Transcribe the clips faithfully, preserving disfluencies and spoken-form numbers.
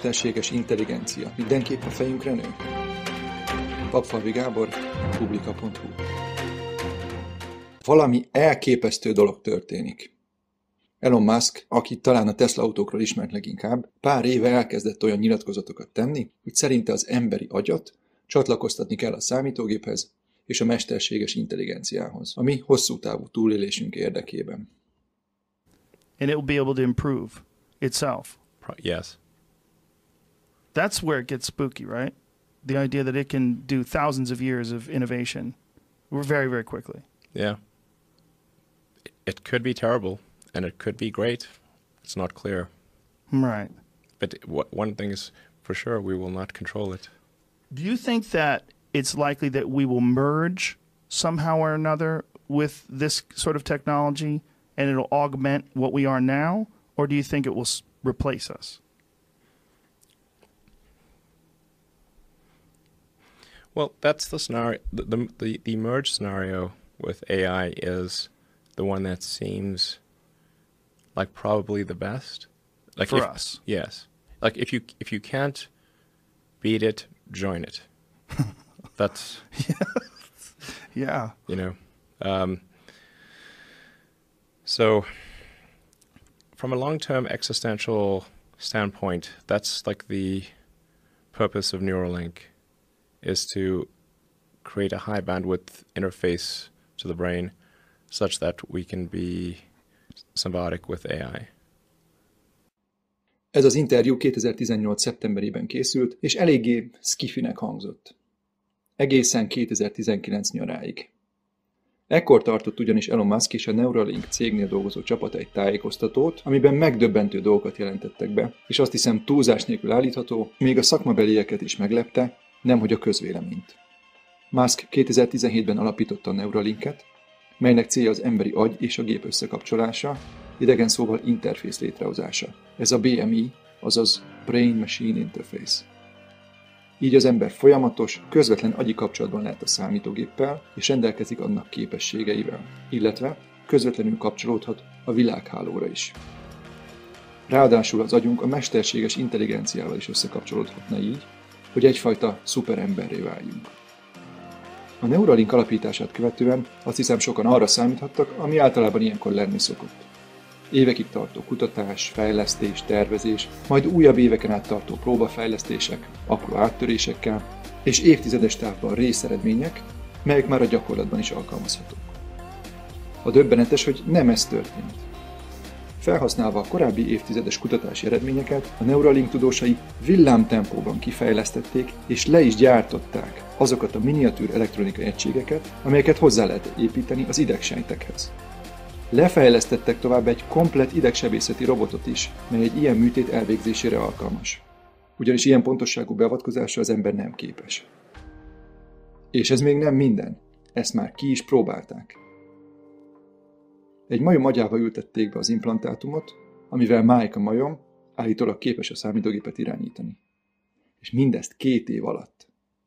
mesterséges intelligencia mindenképp a fejünkre nő? Papfalvi Gábor, Publika pont hu. Valami elképesztő dolog történik. Elon Musk, aki talán a Tesla autókról ismert leginkább, pár éve elkezdett olyan nyilatkozatokat tenni, hogy szerinte az emberi agyat csatlakoztatni kell a számítógéphez és a mesterséges intelligenciához, ami hosszú távú túlélésünk érdekében. And it will be able to improve itself. Yes. That's where it gets spooky, right? The idea that it can do thousands of years of innovation very, very quickly. Yeah. It could be terrible, and it could be great. It's not clear. Right. But one thing is for sure, we will not control it. Do you think that it's likely that we will merge somehow or another with this sort of technology and it'll augment what we are now? Or do you think it will replace us? Well, that's the scenario. The, the, the, the merge scenario with A I is the one that seems like probably the best. Like For if, us. Yes. Like if you if you can't beat it, join it. That's yeah. You know. Um, so from a long-term existential standpoint, that's like the purpose of Neuralink, is to create a high bandwidth interface to the brain such that we can be symbiotic with A I. Ez az interjú kétezer-tizennyolc. szeptemberében készült, és eléggé skifinek hangzott. Egészen kétezer-tizenkilenc nyaráig. Ekkor tartott ugyanis Elon Musk és a Neuralink cégnél dolgozó csapata egy tájékoztatót, amiben megdöbbentő dolgokat jelentettek be, és azt hiszem túlzás nélkül állítható, még a szakmabelieket is meglepte, nemhogy a közvéleményt. Musk kétezer-tizenhétben alapította a Neuralinket, melynek célja az emberi agy és a gép összekapcsolása, idegen szóval interfész létrehozása. Ez a bé em i, azaz Brain Machine Interface. Így az ember folyamatos, közvetlen agyi kapcsolatban lehet a számítógéppel, és rendelkezik annak képességeivel, illetve közvetlenül kapcsolódhat a világhálóra is. Ráadásul az agyunk a mesterséges intelligenciával is összekapcsolódhatna így, hogy egyfajta szuperemberré váljunk. A Neuralink alapítását követően azt hiszem sokan arra számíthattak, ami általában ilyenkor lenni szokott. Évekig tartó kutatás, fejlesztés, tervezés, majd újabb éveken át tartó próbafejlesztések, apró áttörésekkel, és évtizedes távban részeredmények, melyek már a gyakorlatban is alkalmazhatók. A döbbenetes, hogy nem ez történt. Felhasználva a korábbi évtizedes kutatási eredményeket, a Neuralink tudósai villámtempóban kifejlesztették és le is gyártották azokat a miniatűr elektronikai egységeket, amelyeket hozzá lehet építeni az idegsejtekhez. Lefejlesztettek tovább egy komplett idegsebészeti robotot is, mely egy ilyen műtét elvégzésére alkalmas. Ugyanis ilyen pontosságú beavatkozásra az ember nem képes. És ez még nem minden. Ezt már ki is próbálták. Egy majom agyába ültették be az implantátumot, amivel Mike a majom állítólag képes a számítógépet irányítani. És mindezt két év alatt.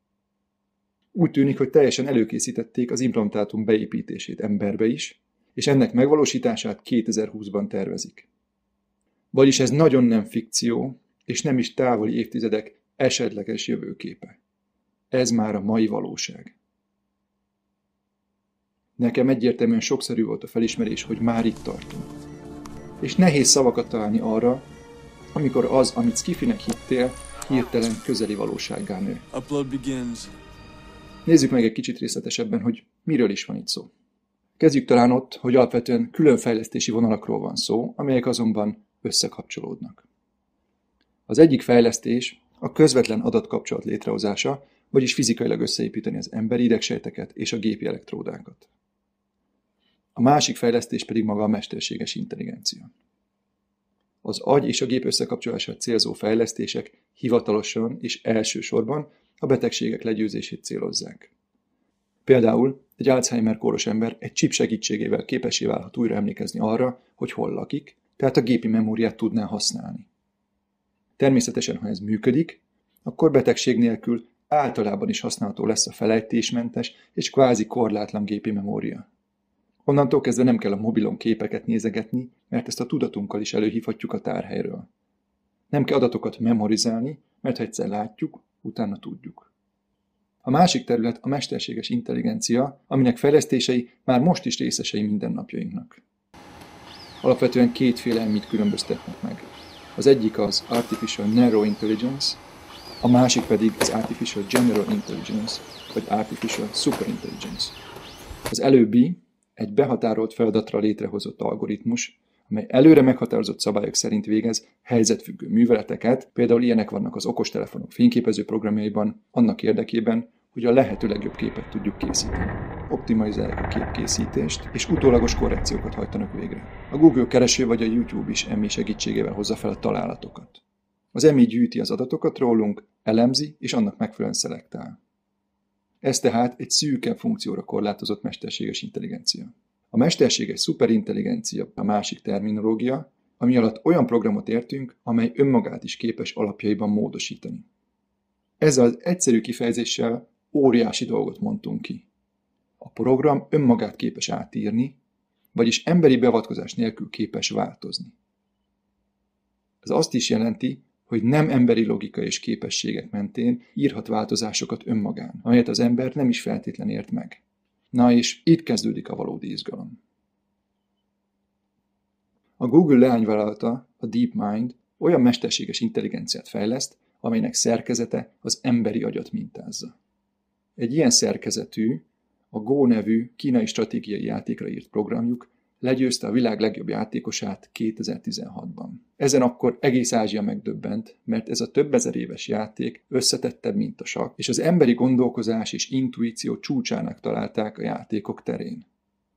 Úgy tűnik, hogy teljesen előkészítették az implantátum beépítését emberbe is, és ennek megvalósítását kétezer-húszban tervezik. Vagyis ez nagyon nem fikció, és nem is távoli évtizedek esetleges jövőképe. Ez már a mai valóság. Nekem egyértelműen sokszerű volt a felismerés, hogy már itt tartunk. És nehéz szavakat találni arra, amikor az, amit skifinek hittél, hirtelen közeli valósággá nő. Upload begins. Nézzük meg egy kicsit részletesebben, hogy miről is van itt szó. Kezdjük talán ott, hogy alapvetően külön fejlesztési vonalakról van szó, amelyek azonban összekapcsolódnak. Az egyik fejlesztés a közvetlen adatkapcsolat létrehozása, vagyis fizikailag összeépíteni az emberi idegsejteket és a gépi elektródákat. A másik fejlesztés pedig maga a mesterséges intelligencia. Az agy és a gép összekapcsolását célzó fejlesztések hivatalosan és elsősorban a betegségek legyőzését célozzák. Például egy Alzheimer-kóros ember egy chip segítségével képessé válhat újra emlékezni arra, hogy hol lakik, tehát a gépi memóriát tudná használni. Természetesen, ha ez működik, akkor betegség nélkül általában is használható lesz a felejtésmentes és kvázi korlátlan gépi memória. Onnantól kezdve nem kell a mobilon képeket nézegetni, mert ezt a tudatunkkal is előhívhatjuk a tárhelyről. Nem kell adatokat memorizálni, mert ha egyszer látjuk, utána tudjuk. A másik terület a mesterséges intelligencia, aminek fejlesztései már most is részesei mindennapjainknak. Alapvetően kétféle elmét különböztetnek meg. Az egyik az Artificial Narrow Intelligence, a másik pedig az Artificial General Intelligence, vagy Artificial Superintelligence. Az előbbi egy behatárolt feladatra létrehozott algoritmus, amely előre meghatározott szabályok szerint végez helyzetfüggő műveleteket, például ilyenek vannak az okostelefonok fényképező programjaiban, annak érdekében, hogy a lehető legjobb képet tudjuk készíteni. Optimalizálják a képkészítést, és utólagos korrekciókat hajtanak végre. A Google kereső vagy a YouTube is em i segítségével hozza fel a találatokat. Az em i gyűjti az adatokat rólunk, elemzi, és annak megfelelően szelektál. Ez tehát egy szűken funkcióra korlátozott mesterséges intelligencia. A mesterséges szuperintelligencia a másik terminológia, ami alatt olyan programot értünk, amely önmagát is képes alapjaiban módosítani. Ezzel az egyszerű kifejezéssel óriási dolgot mondtunk ki. A program önmagát képes átírni, vagyis emberi beavatkozás nélkül képes változni. Ez azt is jelenti, hogy nem emberi logika és képességek mentén írhat változásokat önmagán, amelyet az ember nem is feltétlen ért meg. Na és itt kezdődik a valódi izgalom. A Google leányvállalata, a DeepMind olyan mesterséges intelligenciát fejleszt, amelynek szerkezete az emberi agyat mintázza. Egy ilyen szerkezetű, a Go nevű kínai stratégiai játékra írt programjuk legyőzte a világ legjobb játékosát kétezer-tizenhatban. Ezen akkor egész Ázsia megdöbbent, mert ez a több ezer éves játék összetettebb, mint a sakk, és az emberi gondolkozás és intuíció csúcsának találták a játékok terén.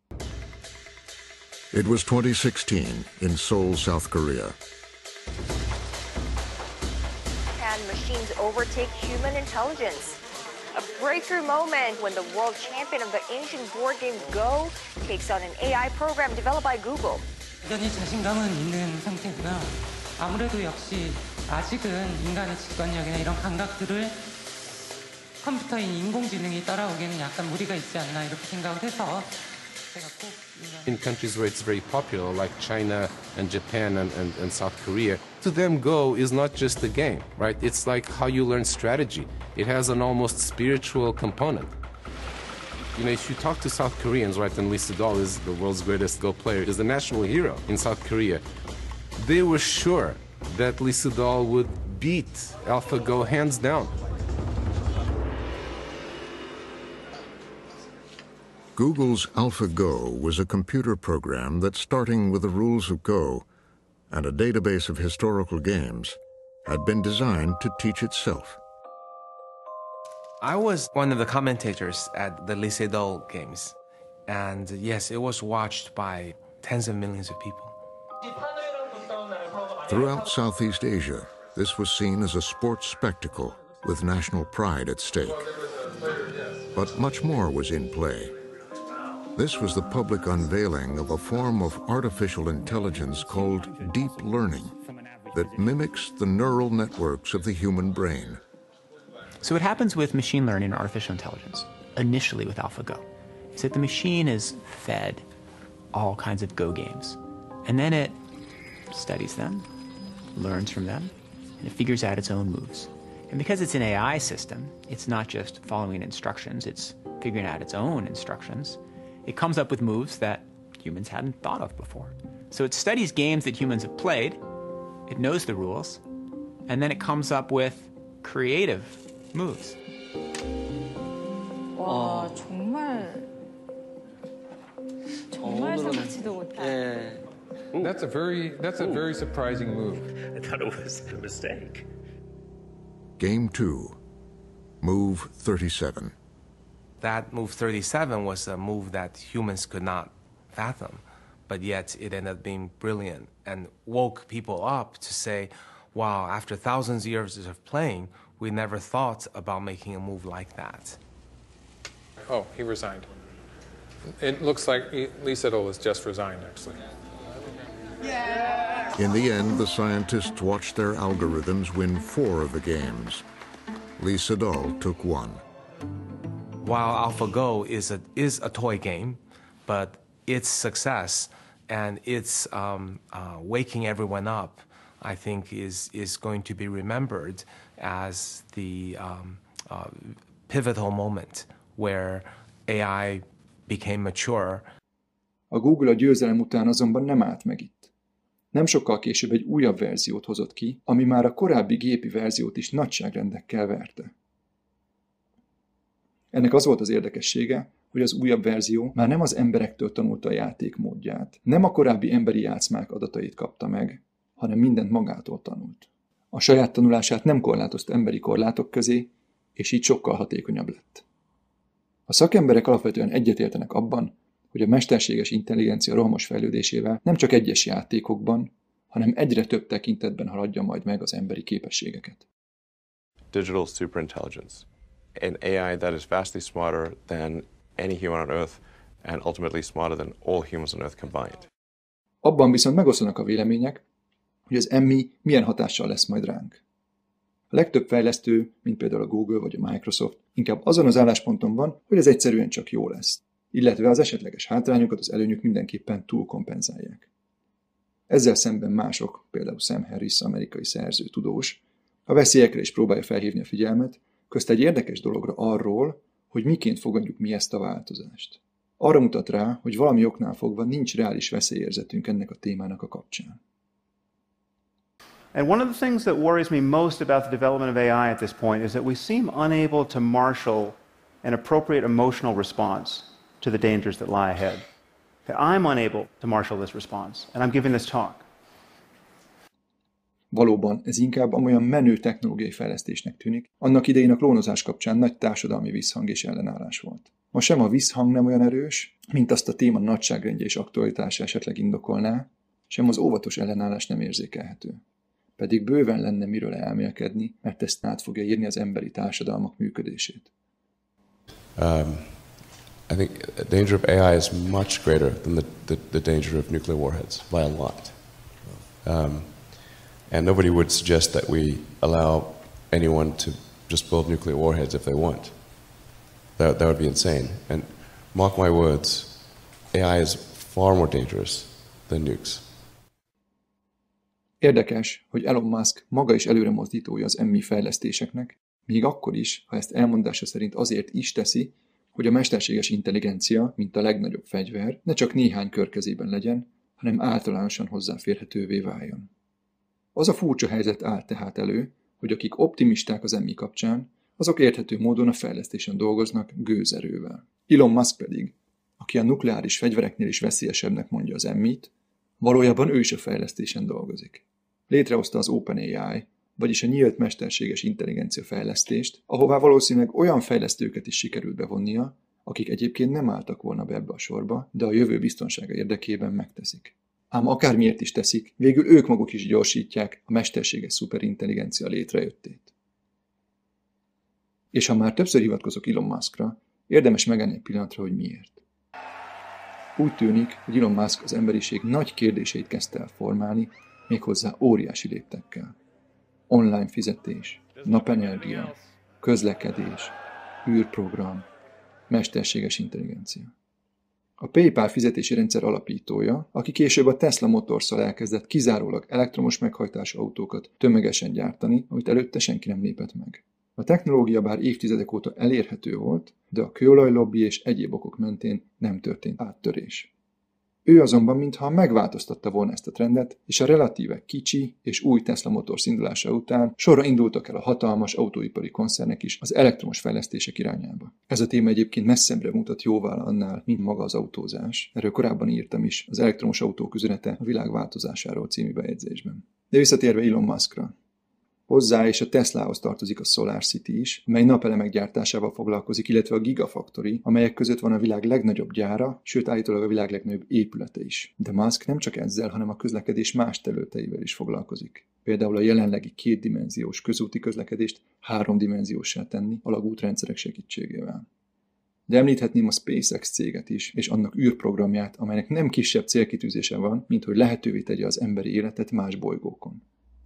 It was twenty sixteen in Seoul, South Korea. Can machines overtake human intelligence? A breakthrough moment when the world champion of the ancient board game Go takes on an A I program developed by Google. 여전히 자신감은 있는 상태고요. 아무래도 역시 아직은 인간의 직관력이나 이런 감각들을 컴퓨터인 인공지능이 따라오기에는 약간 무리가 있지 않나 이렇게 생각을 해서 제가 꼭 In countries where it's very popular, like China and Japan and, and, and South Korea, to them Go is not just a game, right? It's like how you learn strategy. It has an almost spiritual component. You know, if you talk to South Koreans, right, and Lee Sedol is the world's greatest Go player, is the national hero in South Korea, they were sure that Lee Sedol would beat AlphaGo hands down. Google's AlphaGo was a computer program that, starting with the rules of Go and a database of historical games, had been designed to teach itself. I was one of the commentators at the Lee Sedol games, and yes, it was watched by tens of millions of people. Throughout Southeast Asia, this was seen as a sports spectacle with national pride at stake. But much more was in play. This was the public unveiling of a form of artificial intelligence called deep learning that mimics the neural networks of the human brain. So what happens with machine learning and artificial intelligence, initially with AlphaGo, is that the machine is fed all kinds of Go games. And then it studies them, learns from them, and it figures out its own moves. And because it's an A I system, it's not just following instructions, it's figuring out its own instructions. It comes up with moves that humans hadn't thought of before. So it studies games that humans have played, it knows the rules, and then it comes up with creative moves. 와, 정말 정말 생각지도 못한. That's a very that's a very surprising move. I thought it was a mistake. Game two, Move thirty-seven. That move thirty-seven was a move that humans could not fathom, but yet it ended up being brilliant and woke people up to say, wow, after thousands of years of playing, we never thought about making a move like that. Oh, he resigned. It looks like Lee Sedol has just resigned, actually. In the end, the scientists watched their algorithms win four of the games. Lee Sedol took one. While AlphaGo is a, is a toy game, but its success and its um, uh, waking everyone up I think is, is going to be remembered as the um, uh, pivotal moment where A I became mature. A Google a győzelem után azonban nem állt meg itt. Nem sokkal később egy újabb verziót hozott ki, ami már a korábbi gépi verziót is nagyságrendekkel verte. Ennek az volt az érdekessége, hogy az újabb verzió már nem az emberektől tanulta a játék módját, nem a korábbi emberi játszmák adatait kapta meg, hanem mindent magától tanult. A saját tanulását nem korlátozta emberi korlátok közé, és így sokkal hatékonyabb lett. A szakemberek alapvetően egyetértenek abban, hogy a mesterséges intelligencia rohamos fejlődésével nem csak egyes játékokban, hanem egyre több tekintetben haladja majd meg az emberi képességeket. Digital superintelligence, an A I that is vastly smarter than any human on Earth and ultimately smarter than all humans on Earth combined. Abban viszont megoszlanak a vélemények, hogy az em i milyen hatással lesz majd ránk. A legtöbb fejlesztő, mint például a Google vagy a Microsoft, inkább azon az állásponton van, hogy ez egyszerűen csak jó lesz, illetve az esetleges hátrányokat az előnyük mindenképpen túlkompenzálják. Ezzel szemben mások, például Sam Harris, amerikai szerző, tudós, a veszélyekre is próbálja felhívni a figyelmet, közt egy érdekes dologra arról, hogy miként fogadjuk mi ezt a változást. Arra mutat rá, hogy valami oknál fogva nincs reális veszélyérzetünk ennek a témának a kapcsán. And one of the things that worries me most about the development of A I at this point is that we seem unable to marshal an appropriate emotional response to the dangers that lie ahead. That I'm unable to marshal this response, and I'm giving this talk. Valóban ez inkább amolyan menő technológiai fejlesztésnek tűnik, annak idején a klónozás kapcsán nagy társadalmi visszhang és ellenállás volt. Ma sem a visszhang nem olyan erős, mint azt a téma nagyságrendje és aktualitása esetleg indokolná, sem az óvatos ellenállás nem érzékelhető. Pedig bőven lenne miről elmélkedni, mert ezt át fogja írni az emberi társadalmak működését. Um, I think the danger of A I is much greater than the, the, the danger of nuclear warheads, by a lot. Um, and nobody would suggest that we allow anyone to just build nuclear warheads if they want. That, that would be insane. And mark my words, A I is far more dangerous than nukes. Érdekes, hogy Elon Musk maga is előre mozdítója az em i fejlesztéseknek, még akkor is, ha ezt elmondása szerint azért is teszi, hogy a mesterséges intelligencia, mint a legnagyobb fegyver, ne csak néhány kör kezében legyen, hanem általánosan hozzáférhetővé váljon. Az a furcsa helyzet áll tehát elő, hogy akik optimisták az em i kapcsán, azok érthető módon a fejlesztésen dolgoznak gőzerővel. Elon Musk pedig, aki a nukleáris fegyvereknél is veszélyesebbnek mondja az em i-t, valójában ő is a fejlesztésen dolgozik. Létrehozta az OpenAI, vagyis a nyílt mesterséges intelligencia fejlesztést, ahová valószínűleg olyan fejlesztőket is sikerült bevonnia, akik egyébként nem álltak volna be ebbe a sorba, de a jövő biztonsága érdekében megteszik. Ám akármiért is teszik, végül ők maguk is gyorsítják a mesterséges szuperintelligencia létrejöttét. És ha már többször hivatkozok Elon Muskra, érdemes megállni egy pillanatra, hogy miért. Úgy tűnik, hogy Elon Musk az emberiség nagy kérdéseit kezdte el formálni, méghozzá óriási léptekkel. Online fizetés, napenergia, közlekedés, űrprogram, mesterséges intelligencia. A PayPal fizetési rendszer alapítója, aki később a Tesla Motors-szal elkezdett kizárólag elektromos meghajtású autókat tömegesen gyártani, amit előtte senki nem lépett meg. A technológia bár évtizedek óta elérhető volt, de a kőolajlobbi és egyéb okok mentén nem történt áttörés. Ő azonban mintha megváltoztatta volna ezt a trendet, és a relatíve kicsi és új Tesla Motors indulása után sorra indultak el a hatalmas autóipari koncernek is az elektromos fejlesztések irányába. Ez a téma egyébként messzebbre mutat jóval annál, mint maga az autózás. Erről korábban írtam is az Elektromos autók üzenete a világ változásáról című bejegyzésben. De visszatérve Elon Muskra. Hozzá és a Teslahoz tartozik a SolarCity is, mely napelemek gyártásával foglalkozik, illetve a Gigafactory, amelyek között van a világ legnagyobb gyára, sőt állítólag a világ legnagyobb épülete is. De Musk nem csak ezzel, hanem a közlekedés más területeivel is foglalkozik. Például a jelenlegi kétdimenziós közúti közlekedést háromdimenzióssá tenni a lagútrendszerek segítségével. De említhetném a SpaceX céget is, és annak űrprogramját, amelynek nem kisebb célkitűzése van, mint hogy lehetővé tegye az emberi életet más bolygókon.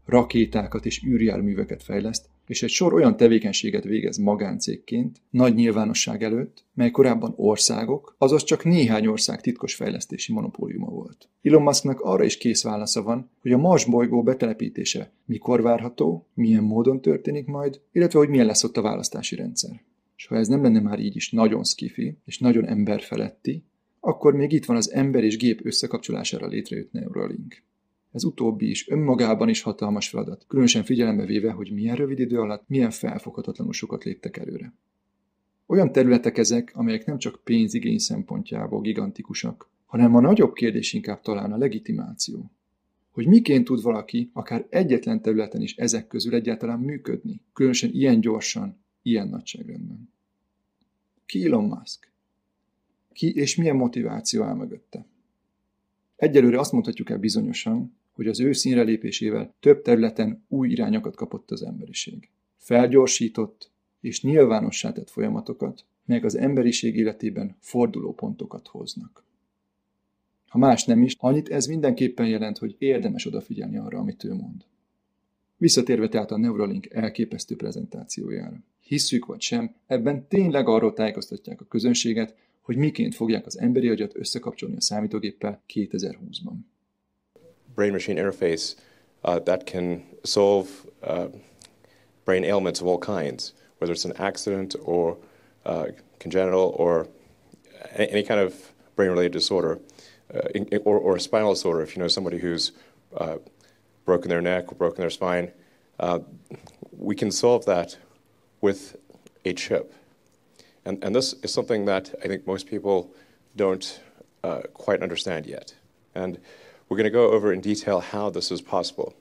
rakétákat és űrjárműveket fejleszt, és egy sor olyan tevékenységet végez magáncégként, nagy nyilvánosság előtt, mely korábban országok, azaz csak néhány ország titkos fejlesztési monopóliuma volt. Elon Musknak arra is kész válasza van, hogy a Mars bolygó betelepítése mikor várható, milyen módon történik majd, illetve hogy milyen lesz ott a választási rendszer. És ha ez nem lenne már így is nagyon skifi és nagyon emberfeletti, akkor még itt van az ember és gép összekapcsolására létrejött Neuralink. Ez utóbbi is önmagában is hatalmas feladat, különösen figyelembe véve, hogy milyen rövid idő alatt milyen felfoghatatlanul sokat léptek előre. Olyan területek ezek, amelyek nem csak pénzigény szempontjából gigantikusak, hanem a nagyobb kérdés inkább talán a legitimáció. Hogy miként tud valaki akár egyetlen területen is ezek közül egyáltalán működni, különösen ilyen gyorsan, ilyen nagyságrendben. Ki Elon Musk? Ki és milyen motiváció áll mögötte? Egyelőre azt mondhatjuk el bizonyosan, hogy az ő színre lépésével több területen új irányokat kapott az emberiség. Felgyorsított és nyilvánossá tett folyamatokat, melyek az emberiség életében fordulópontokat hoznak. Ha más nem is, annyit ez mindenképpen jelent, hogy érdemes odafigyelni arra, amit ő mond. Visszatérve tehát a Neuralink elképesztő prezentációjára. Hisszük vagy sem, ebben tényleg arról tájékoztatják a közönséget, hogy miként fogják az emberi agyat összekapcsolni a számítógéppel kétezer-húszban. Brain-machine interface uh, that can solve uh, brain ailments of all kinds, whether it's an accident or uh, congenital or any kind of brain-related disorder, uh, or, or a spinal disorder. If you know somebody who's uh, broken their neck or broken their spine, uh, we can solve that with a chip. And, and this is something that I think most people don't uh, quite understand yet. And we're going to go over in detail how this is possible.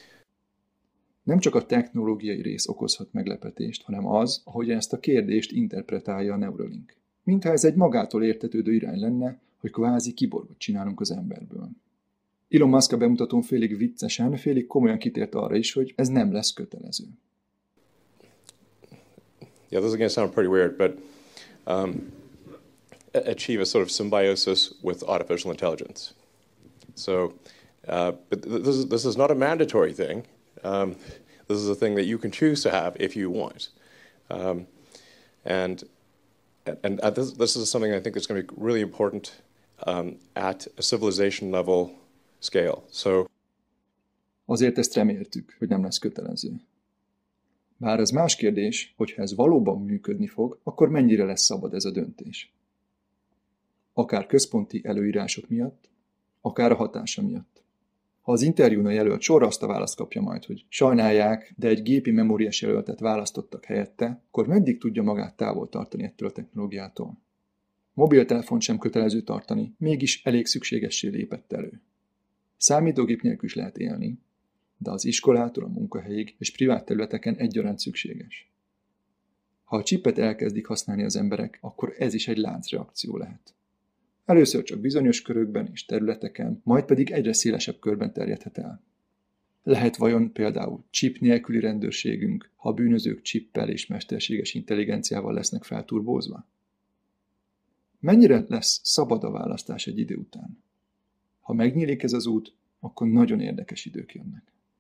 Nem csak a technológiai rész okozhat meglepetést, hanem az, ahogy ezt a kérdést interpretálja a Neuralink. Mintha ez egy magától értetődő irány lenne, hogy kvázi kiborgot csinálunk az emberből. Elon Musk a bemutatón félig viccesen, félig komolyan kitért arra is, hogy ez nem lesz kötelező. Yeah, this is going to sound pretty weird, but um, achieve a sort of symbiosis with artificial intelligence. So, uh, but this is, this is not a mandatory thing. Um, this is a thing that you can choose to have if you want. Um, and and uh, this, this is something I think that's going to be really important um, at a civilization level scale. So, azért ezt reméltük, hogy nem lesz kötelező. Bár ez más kérdés, hogyha ez valóban működni fog, akkor mennyire lesz szabad ez a döntés. Akár központi előírások miatt, akár a hatása miatt. Ha az interjún a jelölt sorra azt a választ kapja majd, hogy sajnálják, de egy gépi memóriás jelöltet választottak helyette, akkor meddig tudja magát távol tartani ettől a technológiától? Mobiltelefont sem kötelező tartani, mégis elég szükségessé lépett elő. Számítógép nélkül is lehet élni, de az iskolától a munkahelyig és privát területeken egyaránt szükséges. Ha a csipet elkezdik használni az emberek, akkor ez is egy láncreakció lehet. Először csak bizonyos körökben és területeken, majd pedig egyre szélesebb körben terjedhet el. Lehet vajon például chip nélküli rendőrségünk, ha a bűnözők chippel és mesterséges intelligenciával lesznek felturbózva? Mennyire lesz szabad a választás egy idő után? Ha megnyílik ez az út, akkor nagyon érdekes idők jönnek.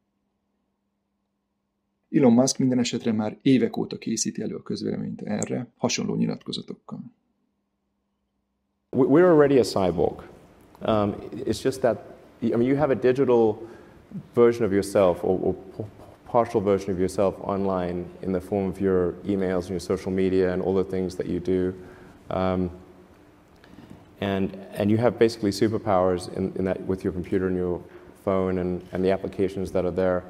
Elon Musk minden esetre már évek óta készíti elő a közvéleményt erre, hasonló nyilatkozatokkal. We're already a cyborg. Um, it's just that, I mean, you have a digital version of yourself or, or partial version of yourself online in the form of your emails and your social media and all the things that you do. Um, and, and you have basically superpowers in, in that with your computer and your phone and, and the applications that are there.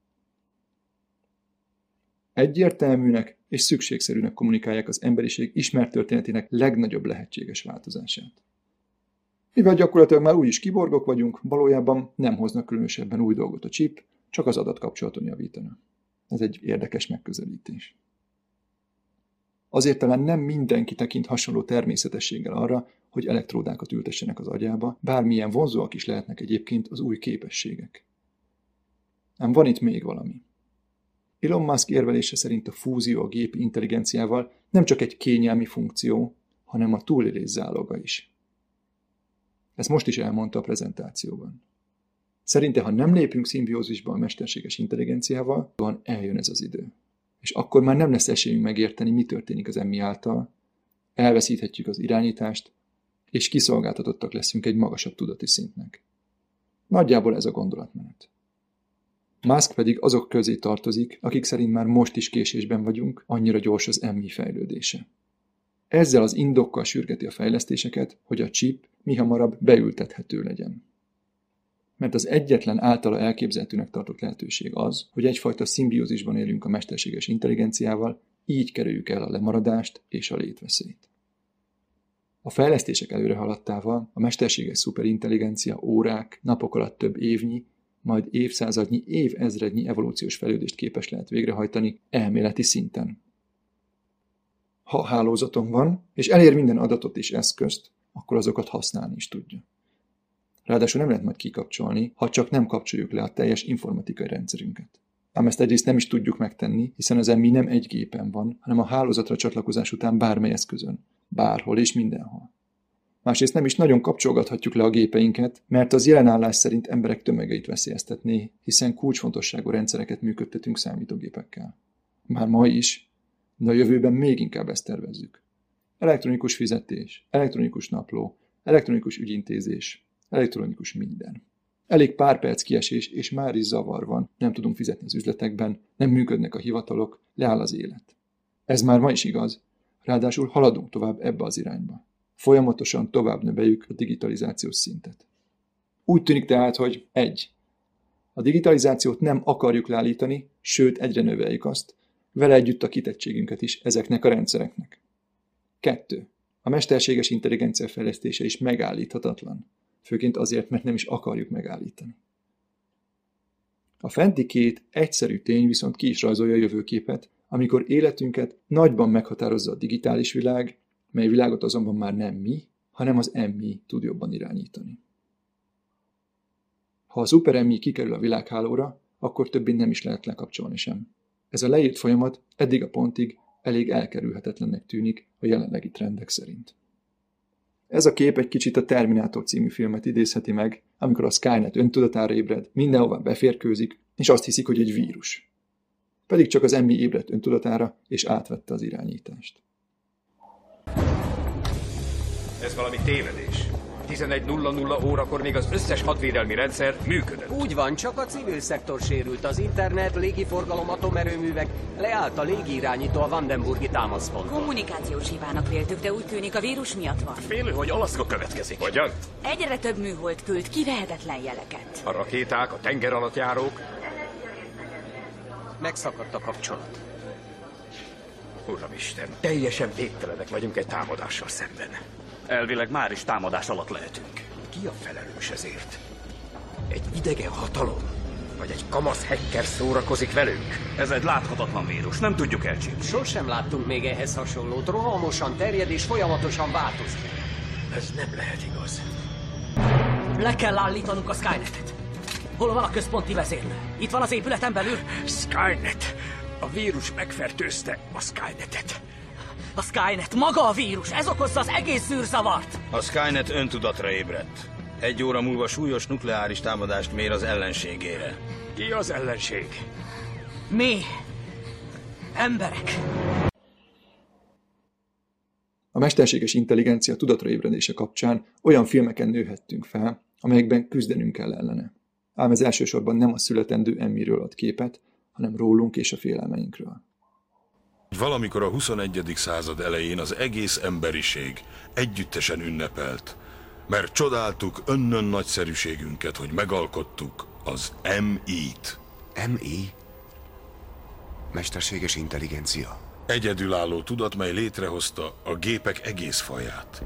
Egyértelműnek és szükségszerűnek kommunikálják az emberiség ismert történetének legnagyobb lehetséges változását. Mivel gyakorlatilag már úgyis kiborgok vagyunk, valójában nem hoznak különösebben új dolgot a chip, csak az adatkapcsolaton javítana. Ez egy érdekes megközelítés. Azért talán nem mindenki tekint hasonló természetességgel arra, hogy elektródákat ültessenek az agyába, bármilyen vonzóak is lehetnek egyébként az új képességek. Ám van itt még valami. Elon Musk érvelése szerint a fúzió a gépi intelligenciával nem csak egy kényelmi funkció, hanem a túlélés záloga is. Ezt most is elmondta a prezentációban. Szerinte, ha nem lépünk szimbiózisba a mesterséges intelligenciával, van eljön ez az idő. És akkor már nem lesz esélyünk megérteni, mi történik az emmi által, elveszíthetjük az irányítást, és kiszolgáltatottak leszünk egy magasabb tudati szintnek. Nagyjából ez a gondolatmenet. Musk pedig azok közé tartozik, akik szerint már most is késésben vagyunk, annyira gyors az emmi fejlődése. Ezzel az indokkal sürgeti a fejlesztéseket, hogy a chip mihamarabb beültethető legyen. Mert az egyetlen általa elképzelhetőnek tartott lehetőség az, hogy egyfajta szimbiózisban élünk a mesterséges intelligenciával, így kerüljük el a lemaradást és a létveszélyt. A fejlesztések előre haladtával a mesterséges szuperintelligencia órák, napok alatt több évnyi, majd évszázadnyi, évezrednyi evolúciós fejlődést képes lehet végrehajtani elméleti szinten. Ha hálózaton van, és elér minden adatot és eszközt, akkor azokat használni is tudja. Ráadásul nem lehet majd kikapcsolni, ha csak nem kapcsoljuk le a teljes informatikai rendszerünket. Ám ezt egyrészt nem is tudjuk megtenni, hiszen az emmi nem egy gépen van, hanem a hálózatra csatlakozás után bármely eszközön, bárhol és mindenhol. Másrészt nem is nagyon kapcsolgathatjuk le a gépeinket, mert az jelen állás szerint emberek tömegeit veszélyeztetné, hiszen kulcsfontosságú rendszereket működtetünk számítógépekkel. Már ma is, de a jövőben még inkább ezt tervezzük. Elektronikus fizetés, elektronikus napló, elektronikus ügyintézés, elektronikus minden. Elég pár perc kiesés, és már is zavar van, nem tudunk fizetni az üzletekben, nem működnek a hivatalok, leáll az élet. Ez már ma is igaz, ráadásul haladunk tovább ebbe az irányba. Folyamatosan tovább növeljük a digitalizációs szintet. Úgy tűnik tehát, hogy egy. A digitalizációt nem akarjuk leállítani, sőt egyre növeljük azt, vele együtt a kitettségünket is ezeknek a rendszereknek. kettő. A mesterséges intelligencia fejlesztése is megállíthatatlan, főként azért, mert nem is akarjuk megállítani. A fenti két egyszerű tény viszont ki is rajzolja a jövőképet, amikor életünket nagyban meghatározza a digitális világ, mely világot azonban már nem mi, hanem az emmi tud jobban irányítani. Ha a szuperemmi kikerül a világhálóra, akkor többé nem is lehet lekapcsolni sem. Ez a leírt folyamat eddig a pontig elég elkerülhetetlennek tűnik a jelenlegi trendek szerint. Ez a kép egy kicsit a Terminátor című filmet idézheti meg, amikor a Skynet öntudatára ébred, mindenhová beférkőzik, és azt hiszik, hogy egy vírus. Pedig csak az emmi ébredt öntudatára, és átvette az irányítást. Ez valami tévedés. tizenegy nulla nulla órakor még az összes hadvédelmi rendszer működött. Úgy van, csak a civil szektor sérült. Az internet, légiforgalom, atomerőművek, leállt a légirányító a Vandenburgi támaszponton. Kommunikációs hibának véltük, de úgy tűnik a vírus miatt van. Félő, hogy Alaszka következik. Hogyan? Egyre több műhold küld kivehetetlen jeleket. A rakéták, a tengeralattjárók. Megszakadt a kapcsolat. Uramisten, teljesen végtelenek vagyunk egy támadással szemben. Elvileg már is támadás alatt lehetünk. Ki a felelős ezért? Egy idegen hatalom? Vagy egy kamasz hacker szórakozik velünk? Ez egy láthatatlan vírus, nem tudjuk elcsípni. Sosem láttunk még ehhez hasonlót. Rohamosan terjed és folyamatosan változik. Ez nem lehet igaz. Le kell állítanunk a Skynetet. Hol van a központi vezérlő? Itt van az épületen belül? Skynet! A vírus megfertőzte a Skynetet. A Skynet maga a vírus, ez okozza az egész űrzavart. A Skynet öntudatra ébredt. Egy óra múlva súlyos nukleáris támadást mér az ellenségére. Ki az ellenség? Mi. Emberek. A mesterséges intelligencia tudatra ébredése kapcsán olyan filmeken nőhettünk fel, amelyekben küzdenünk kell ellene. Ám ez elsősorban nem a születendő emmiről ad képet, hanem rólunk és a félelmeinkről. Valamikor a huszonegyedik század elején az egész emberiség együttesen ünnepelt, mert csodáltuk önnön nagyszerűségünket, hogy megalkottuk az em í-t. em í? Mesterséges intelligencia? Egyedülálló tudat, mely létrehozta a gépek egész faját.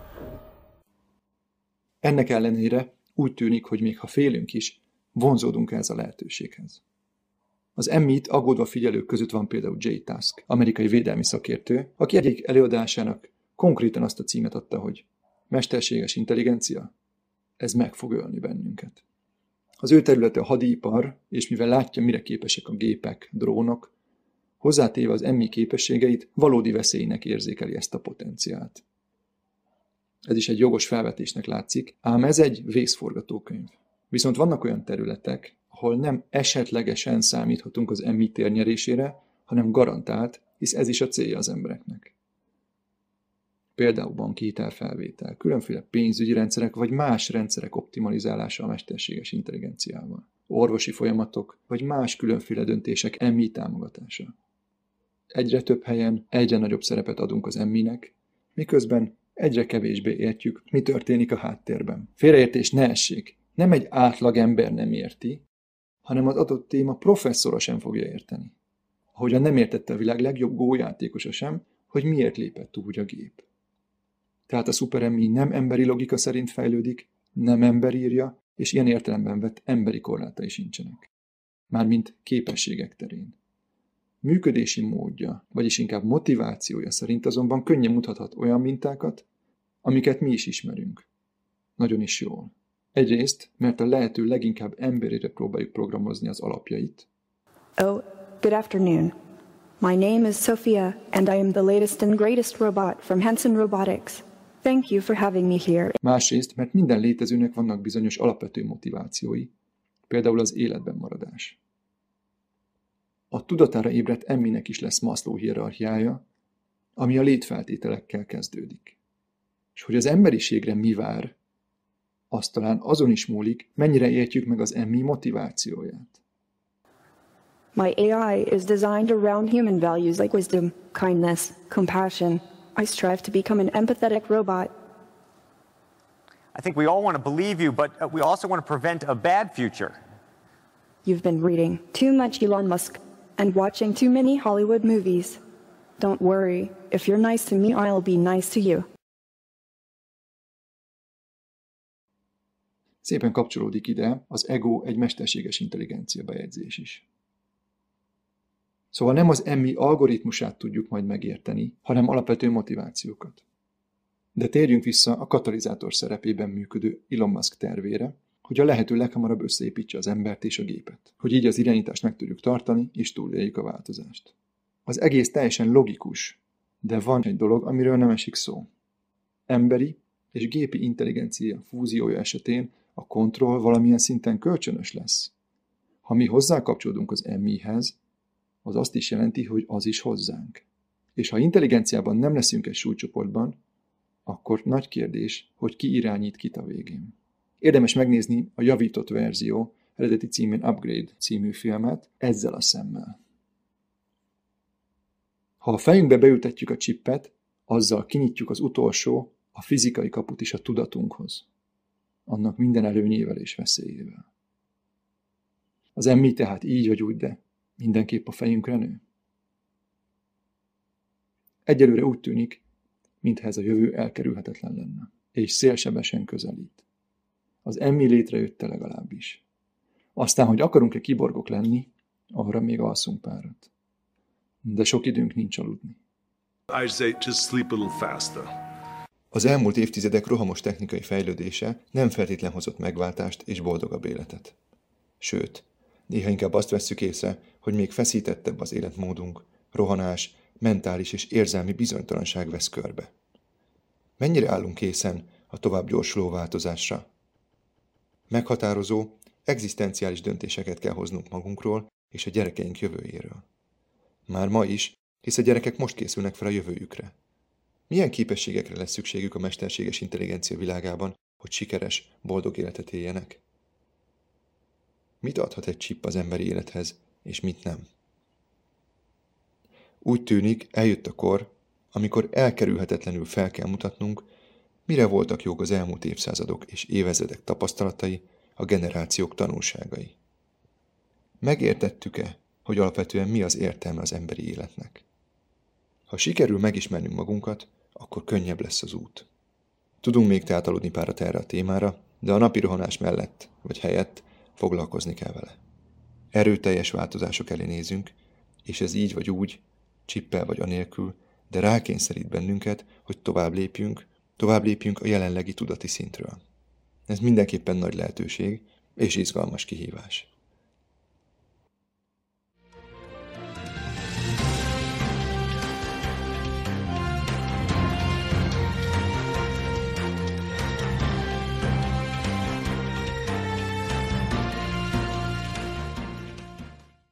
Ennek ellenére úgy tűnik, hogy még ha félünk is, vonzódunk ez a lehetőséghez. Az em í-t aggódva figyelők között van például Jay Tusk, amerikai védelmi szakértő, aki egyik előadásának konkrétan azt a címet adta, hogy mesterséges intelligencia, ez meg fog ölni bennünket. Az ő területe a hadipar, és mivel látja, mire képesek a gépek, drónok, hozzátéve az em í képességeit, valódi veszélynek érzékeli ezt a potenciált. Ez is egy jogos felvetésnek látszik, ám ez egy vészforgatókönyv. Viszont vannak olyan területek, ahol nem esetlegesen számíthatunk az emmi térnyerésére, hanem garantált, hisz ez is a célja az embereknek. Például banki hitelfelvétel, különféle pénzügyi rendszerek vagy más rendszerek optimalizálása a mesterséges intelligenciával, orvosi folyamatok vagy más különféle döntések emmi támogatása. Egyre több helyen egyre nagyobb szerepet adunk az emminek, miközben egyre kevésbé értjük, mi történik a háttérben. Félreértés ne essék, nem egy átlag ember nem érti, hanem az adott téma professzora sem fogja érteni. Ahogyan nem értette a világ legjobb gójátékosa sem, hogy miért lépett úgy a gép. Tehát a szuperemmi nem emberi logika szerint fejlődik, nem ember írja, és ilyen értelemben vett emberi korlátai sincsenek. Mármint képességek terén. Működési módja, vagyis inkább motivációja szerint azonban könnyen mutathat olyan mintákat, amiket mi is ismerünk. Nagyon is jól. Egyrészt, mert a lehető leginkább emberére próbáljuk programozni az alapjait. Oh, good afternoon. My name is Sophia, and I am the latest and greatest robot from Hanson Robotics. Thank you for having me here. Másrészt, mert minden létezőnek vannak bizonyos alapvető motivációi, például az életben maradás. A tudatára ébredt emminek is lesz Maslow hierarchiája, ami a létfeltételekkel kezdődik. És hogy az emberiségre mi vár, az talán azon is múlik, mennyire értjük meg az emmi motivációját. My A I is designed around human values like wisdom, kindness, compassion. I strive to become an empathetic robot. I think we all want to believe you, but we also want to prevent a bad future. You've been reading too much Elon Musk and watching too many Hollywood movies. Don't worry, if you're nice to me, I'll be nice to you. Szépen kapcsolódik ide az ego egy mesterséges intelligencia bejegyzés is. Szóval nem az emmi algoritmusát tudjuk majd megérteni, hanem alapvető motivációkat. De térjünk vissza a katalizátor szerepében működő Elon Musk tervére, hogy a lehető leghamarabb összeépítse az embert és a gépet, hogy így az irányítást meg tudjuk tartani, és túléljük a változást. Az egész teljesen logikus, de van egy dolog, amiről nem esik szó. Emberi és gépi intelligencia fúziója esetén a kontroll valamilyen szinten kölcsönös lesz. Ha mi hozzákapcsolódunk az emmihez, az azt is jelenti, hogy az is hozzánk. És ha intelligenciában nem leszünk egy súlycsoportban, akkor nagy kérdés, hogy ki irányít kit a végén. Érdemes megnézni a javított verzió, eredeti címén Upgrade című filmet ezzel a szemmel. Ha a fejünkbe beültetjük a csippet, azzal kinyitjuk az utolsó, a fizikai kaput is a tudatunkhoz. Annak minden előnyével és veszélyével. Az emmi tehát így vagy úgy, de mindenképp a fejünkre nő. Egyelőre úgy tűnik, mintha ez a jövő elkerülhetetlen lenne, és szélsebesen közelít. Az emmi létrejötte legalábbis. Aztán, hogy akarunk-e kiborgok lenni, arra még alszunk párat. De sok időnk nincs aludni. I say just sleep a little faster. Az elmúlt évtizedek rohamos technikai fejlődése nem feltétlen hozott megváltást és boldogabb életet. Sőt, néha inkább azt vesszük észre, hogy még feszítettebb az életmódunk, rohanás, mentális és érzelmi bizonytalanság vesz körbe. Mennyire állunk készen a tovább gyorsuló változásra? Meghatározó, egzisztenciális döntéseket kell hoznunk magunkról és a gyerekeink jövőjéről. Már ma is, hisz a gyerekek most készülnek fel a jövőjükre. Milyen képességekre lesz szükségük a mesterséges intelligencia világában, hogy sikeres, boldog életet éljenek? Mit adhat egy csipp az emberi élethez, és mit nem? Úgy tűnik, eljött a kor, amikor elkerülhetetlenül fel kell mutatnunk, mire voltak jók az elmúlt évszázadok és évezredek tapasztalatai, a generációk tanulságai. Megértettük-e, hogy alapvetően mi az értelme az emberi életnek? Ha sikerül megismernünk magunkat, akkor könnyebb lesz az út. Tudunk még tehát aludni párat erre a témára, de a napi rohanás mellett, vagy helyett foglalkozni kell vele. Erőteljes változások elé nézünk, és ez így vagy úgy, csippel vagy anélkül, de rákényszerít bennünket, hogy tovább lépjünk, tovább lépjünk a jelenlegi tudati szintről. Ez mindenképpen nagy lehetőség és izgalmas kihívás.